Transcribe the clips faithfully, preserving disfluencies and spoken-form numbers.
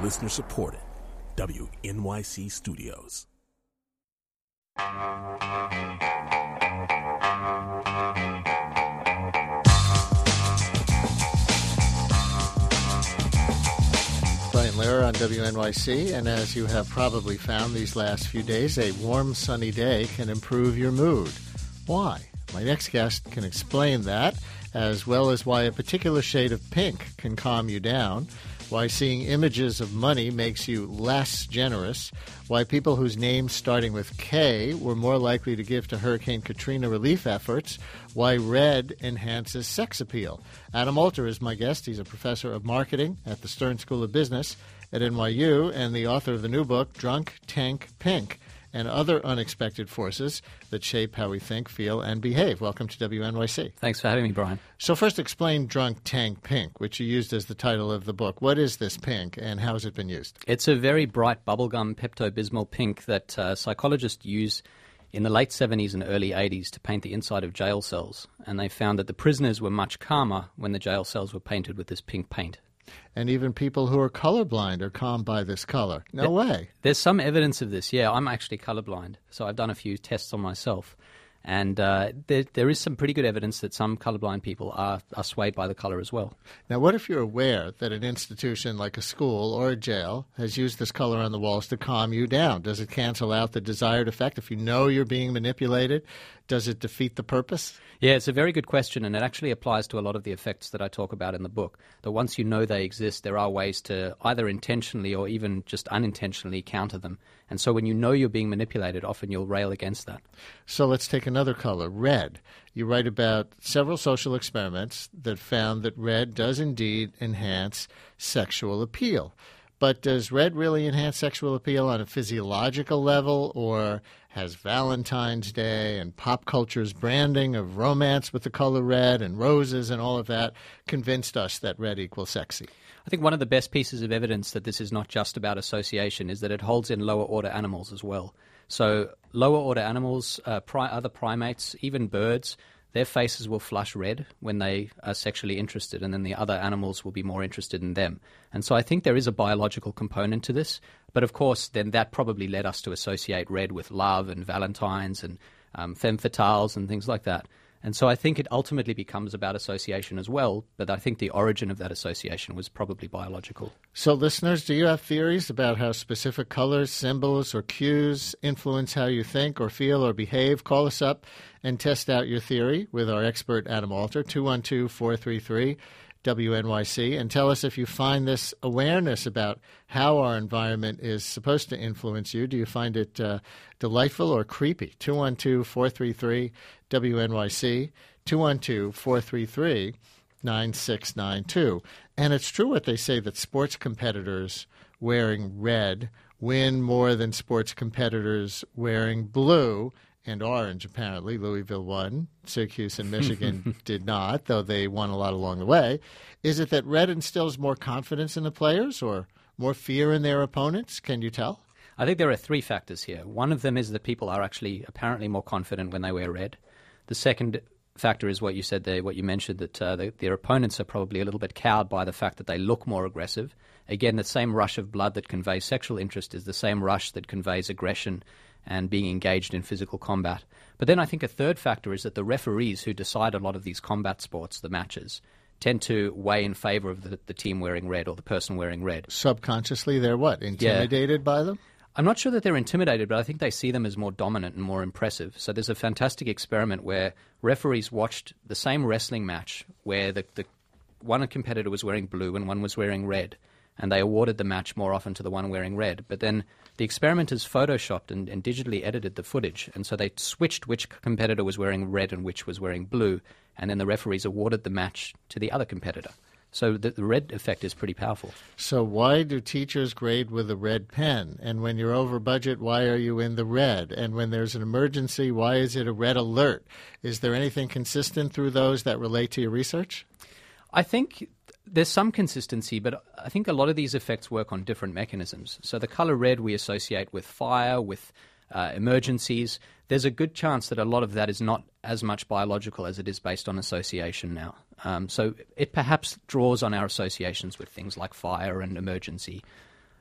Listener supported. W N Y C Studios. Brian Lehrer on W N Y C, and as you have probably found these last few days, a warm, sunny day can improve your mood. Why? My next guest can explain that, as well as why a particular shade of pink can calm you down, why seeing images of money makes you less generous, why people whose names starting with K were more likely to give to Hurricane Katrina relief efforts, why red enhances sex appeal. Adam Alter is my guest. He's a professor of marketing at the Stern School of Business at N Y U and the author of the new book, Drunk Tank Pink, and Other Unexpected Forces That Shape How We Think, Feel, and Behave. Welcome to W N Y C. Thanks for having me, Brian. So first explain Drunk Tank Pink, which you used as the title of the book. What is this pink, and how has it been used? It's a very bright bubblegum Pepto-Bismol pink that uh, psychologists use in the late seventies and early eighties to paint the inside of jail cells. And they found that the prisoners were much calmer when the jail cells were painted with this pink paint. And even people who are colorblind are calmed by this color. No way. There's some evidence of this, yeah. I'm actually colorblind, so I've done a few tests on myself. And uh, there, there is some pretty good evidence that some colorblind people are, are swayed by the color as well. Now, what if you're aware that an institution like a school or a jail has used this color on the walls to calm you down? Does it cancel out the desired effect? If you know you're being manipulated, does it defeat the purpose? Yeah, it's a very good question, and it actually applies to a lot of the effects that I talk about in the book. That once you know they exist, there are ways to either intentionally or even just unintentionally counter them. And so when you know you're being manipulated, often you'll rail against that. So let's take another color, red. You write about several social experiments that found that red does indeed enhance sexual appeal. But does red really enhance sexual appeal on a physiological level, or has Valentine's Day and pop culture's branding of romance with the color red and roses and all of that convinced us that red equals sexy? I think one of the best pieces of evidence that this is not just about association is that it holds in lower order animals as well. So lower order animals, uh, pri- other primates, even birds, their faces will flush red when they are sexually interested, and then the other animals will be more interested in them. And so I think there is a biological component to this. But of course, then that probably led us to associate red with love and Valentines and um, femme fatales and things like that. And so I think it ultimately becomes about association as well, but I think the origin of that association was probably biological. So listeners, do you have theories about how specific colors, symbols, or cues influence how you think or feel or behave? Call us up and test out your theory with our expert Adam Alter, two one two, four three three, W N Y C, and tell us if you find this awareness about how our environment is supposed to influence you. Do you find it uh, delightful or creepy? two one two, four three three, W N Y C, two one two, four three three, nine six nine two. And it's true what they say, that sports competitors wearing red win more than sports competitors wearing blue and orange, apparently. Louisville won. Syracuse and Michigan did not, though they won a lot along the way. Is it that red instills more confidence in the players or more fear in their opponents? Can you tell? I think there are three factors here. One of them is that people are actually apparently more confident when they wear red. The second factor is what you said there, what you mentioned, that uh, the, their opponents are probably a little bit cowed by the fact that they look more aggressive. Again, the same rush of blood that conveys sexual interest is the same rush that conveys aggression and being engaged in physical combat. But then I think a third factor is that the referees who decide a lot of these combat sports, the matches, tend to weigh in favor of the, the team wearing red or the person wearing red. Subconsciously, they're what, intimidated yeah. by them? I'm not sure that they're intimidated, but I think they see them as more dominant and more impressive. So there's a fantastic experiment where referees watched the same wrestling match where the, the one competitor was wearing blue and one was wearing red, and they awarded the match more often to the one wearing red. But then the experimenters photoshopped and, and digitally edited the footage, and so they switched which competitor was wearing red and which was wearing blue, and then the referees awarded the match to the other competitor. So the, the red effect is pretty powerful. So why do teachers grade with a red pen? And when you're over budget, why are you in the red? And when there's an emergency, why is it a red alert? Is there anything consistent through those that relate to your research? I think there's some consistency, but I think a lot of these effects work on different mechanisms. So the color red we associate with fire, with uh, emergencies. There's a good chance that a lot of that is not as much biological as it is based on association now. Um, so it perhaps draws on our associations with things like fire and emergency.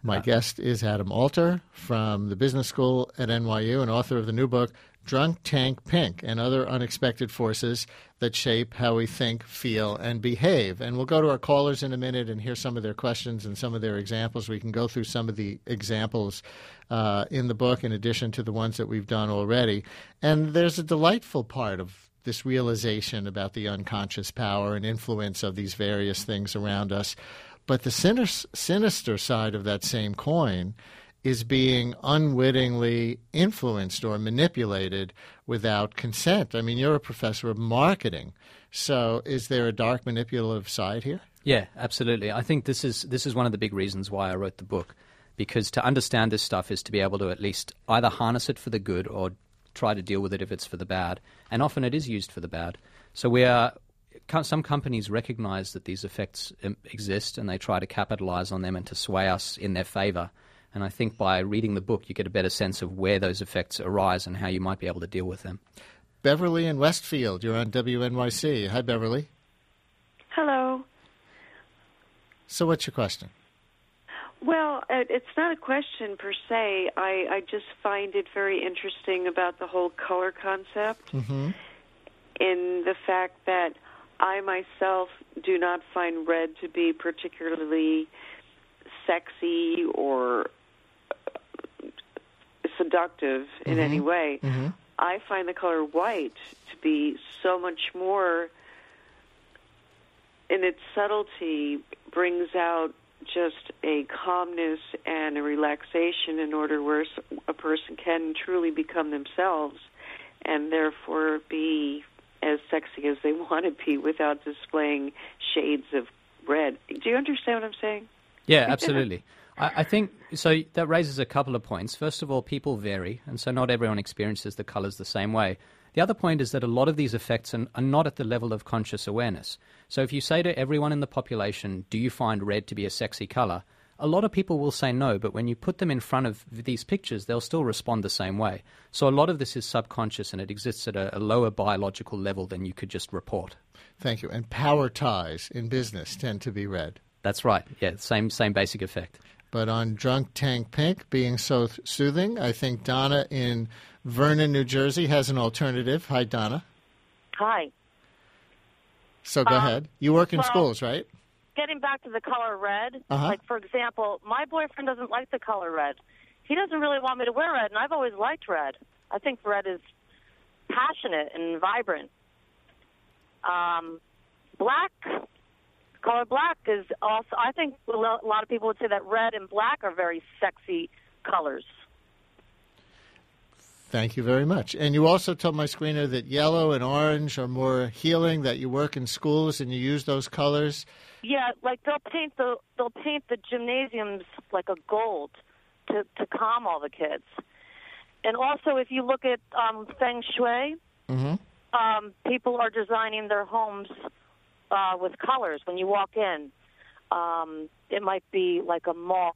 My uh, guest is Adam Alter from the Business School at N Y U and author of the new book, Drunk Tank Pink and Other Unexpected Forces That Shape How We Think, Feel, and Behave. And we'll go to our callers in a minute and hear some of their questions and some of their examples. We can go through some of the examples uh, in the book in addition to the ones that we've done already. And there's a delightful part of this realization about the unconscious power and influence of these various things around us. But the sinister, sinister side of that same coin is being unwittingly influenced or manipulated without consent. I mean, you're a professor of marketing, so is there a dark manipulative side here? Yeah, absolutely. I think this is this is one of the big reasons why I wrote the book, because to understand this stuff is to be able to at least either harness it for the good or try to deal with it if it's for the bad, and often it is used for the bad. So we are... Some companies recognize that these effects exist and they try to capitalize on them and to sway us in their favor. And I think by reading the book, you get a better sense of where those effects arise and how you might be able to deal with them. Beverly in Westfield, you're on W N Y C. Hi, Beverly. Hello. So what's your question? Well, it's not a question per se. I, I just find it very interesting about the whole color concept mm-hmm. in the fact that I myself do not find red to be particularly sexy or seductive in mm-hmm. any way. Mm-hmm. I find the color white to be so much more, in its subtlety, brings out just a calmness and a relaxation in order where a person can truly become themselves and therefore be as sexy as they want to be without displaying shades of red. Do you understand what I'm saying? Yeah, absolutely. I, I think, so that raises a couple of points. First of all, people vary, and so not everyone experiences the colors the same way. The other point is that a lot of these effects are, are not at the level of conscious awareness. So if you say to everyone in the population, do you find red to be a sexy color? A lot of people will say no, but when you put them in front of these pictures, they'll still respond the same way. So a lot of this is subconscious, and it exists at a, a lower biological level than you could just report. Thank you. And power ties in business tend to be red. That's right. Yeah, same same basic effect. But on Drunk Tank Pink being so th- soothing, I think Donna in Vernon, New Jersey has an alternative. Hi, Donna. Hi. So go um, ahead. You work in well, schools, right? Getting back to the color red, uh-huh. like, for example, my boyfriend doesn't like the color red. He doesn't really want me to wear red, and I've always liked red. I think red is passionate and vibrant. Um, black, color black is also, I think a lot of people would say that red and black are very sexy colors. Thank you very much. And you also told my screener that yellow and orange are more healing, that you work in schools and you use those colors. Yeah, like they'll paint the they'll paint the gymnasiums like a gold to, to calm all the kids. And also, if you look at um, Feng Shui, mm-hmm. um, people are designing their homes uh, with colors. When you walk in, um, it might be like a mauve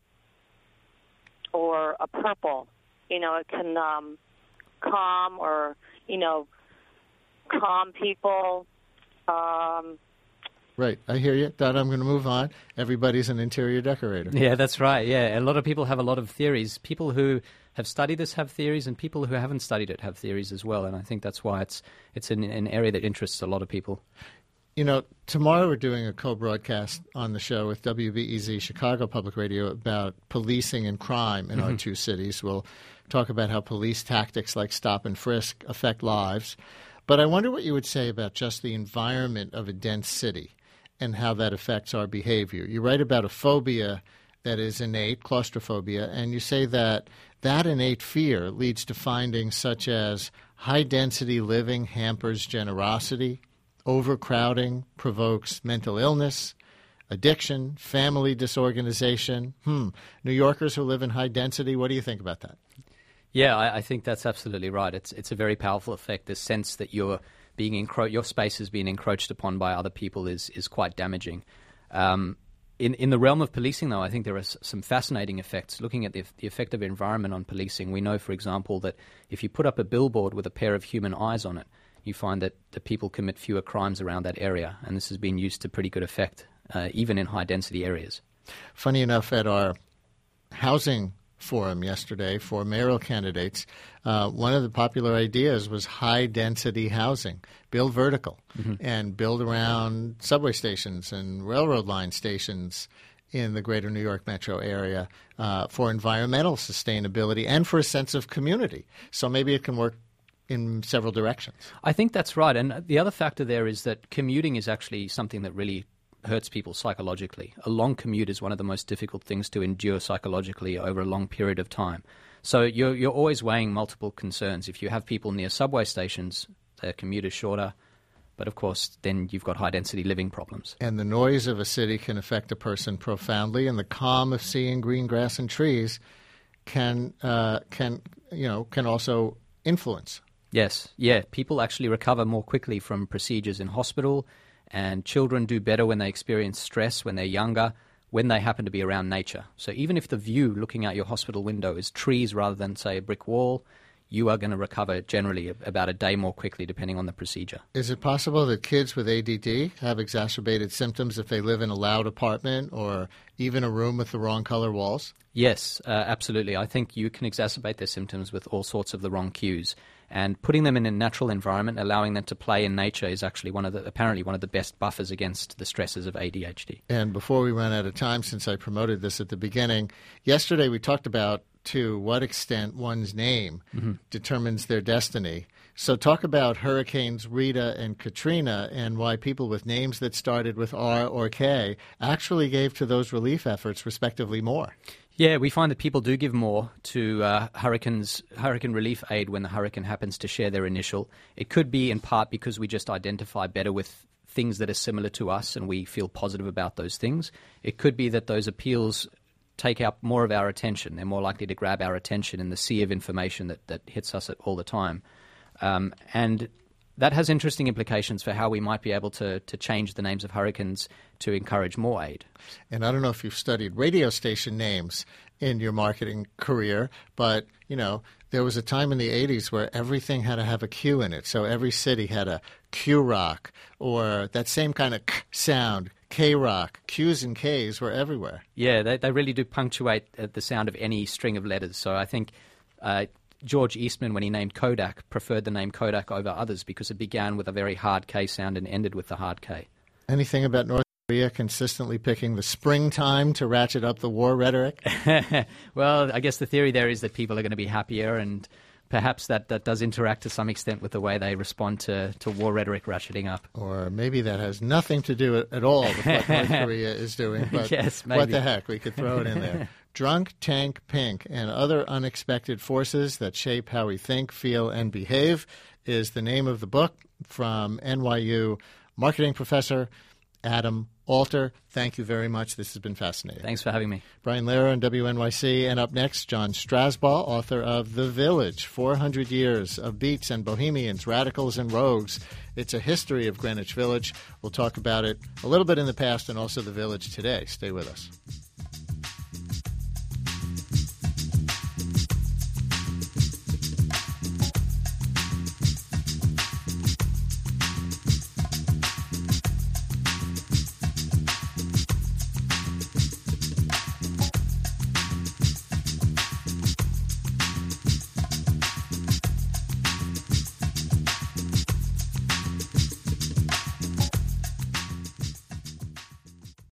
or a purple. You know, it can um, calm or, you know, calm people. Um, Right. I hear you. Donna, I'm going to move on. Everybody's an interior decorator. Yeah, that's right. Yeah, a lot of people have a lot of theories. People who have studied this have theories, and people who haven't studied it have theories as well. And I think that's why it's it's an, an area that interests a lot of people. You know, tomorrow we're doing a co-broadcast on the show with W B E Z Chicago Public Radio about policing and crime in mm-hmm. our two cities. We'll talk about how police tactics like stop and frisk affect lives. But I wonder what you would say about just the environment of a dense city and how that affects our behavior. You write about a phobia that is innate, claustrophobia, and you say that that innate fear leads to findings such as high-density living hampers generosity, overcrowding provokes mental illness, addiction, family disorganization. Hmm. New Yorkers who live in high density, what do you think about that? Yeah, I, I think that's absolutely right. It's it's a very powerful effect. The sense that you're being encro- your space is being encroached upon by other people is is quite damaging. Um, in in the realm of policing, though, I think there are s- some fascinating effects. Looking at the, the effect of environment on policing, we know, for example, that if you put up a billboard with a pair of human eyes on it, you find that the people commit fewer crimes around that area, and this has been used to pretty good effect, uh, even in high-density areas. Funny enough, at our housing forum yesterday for mayoral candidates. Uh, one of the popular ideas was high-density housing. Build vertical mm-hmm. and build around subway stations and railroad line stations in the greater New York metro area uh, for environmental sustainability and for a sense of community. So maybe it can work in several directions. I think that's right. And the other factor there is that commuting is actually something that really hurts people psychologically. A long commute is one of the most difficult things to endure psychologically over a long period of time. So you're, you're always weighing multiple concerns. If you have people near subway stations, their commute is shorter. But, of course, then you've got high-density living problems. And the noise of a city can affect a person profoundly, and the calm of seeing green grass and trees can, uh, can you know, can also influence. Yes, yeah. People actually recover more quickly from procedures in hospital, and children do better when they experience stress when they're younger, when they happen to be around nature. So even if the view looking out your hospital window is trees rather than, say, a brick wall, you are going to recover generally about a day more quickly depending on the procedure. Is it possible that kids with A D D have exacerbated symptoms if they live in a loud apartment or even a room with the wrong color walls? Yes, uh, absolutely. I think you can exacerbate their symptoms with all sorts of the wrong cues. And putting them in a natural environment, allowing them to play in nature is actually one of the apparently one of the best buffers against the stresses of A D H D. And before we run out of time, since I promoted this at the beginning, yesterday we talked about to what extent one's name mm-hmm. determines their destiny. So talk about Hurricanes Rita and Katrina and why people with names that started with R or K actually gave to those relief efforts respectively more. Yeah, we find that people do give more to uh, hurricanes, hurricane relief aid when the hurricane happens to share their initial. It could be in part because we just identify better with things that are similar to us and we feel positive about those things. It could be that those appeals take up more of our attention. They're more likely to grab our attention in the sea of information that, that hits us all the time. Um, and that has interesting implications for how we might be able to, to change the names of hurricanes to encourage more aid. And I don't know if you've studied radio station names in your marketing career, but, you know, there was a time in the eighties where everything had to have a Q in it. So every city had a Q-Rock or that same kind of K sound, K-Rock. Q's and K's were everywhere. Yeah, they, they really do punctuate uh, the sound of any string of letters. So I think uh, George Eastman, when he named Kodak, preferred the name Kodak over others because it began with a very hard K sound and ended with the hard K. Anything about North Korea consistently picking the springtime to ratchet up the war rhetoric? Well, I guess the theory there is that people are going to be happier, and perhaps that, that does interact to some extent with the way they respond to, to war rhetoric ratcheting up. Or maybe that has nothing to do at all with what North Korea is doing, but yes, maybe. What the heck, we could throw it in there. Drunk Tank Pink and Other Unexpected Forces That Shape How We Think, Feel, and Behave is the name of the book from N Y U marketing professor Adam Alter. Thank you very much. This has been fascinating. Thanks for having me. Brian Lehrer on W N Y C. And up next, John Strasbaugh, author of The Village, four hundred years of Beats and Bohemians, Radicals and Rogues. It's a history of Greenwich Village. We'll talk about it a little bit in the past and also the Village today. Stay with us.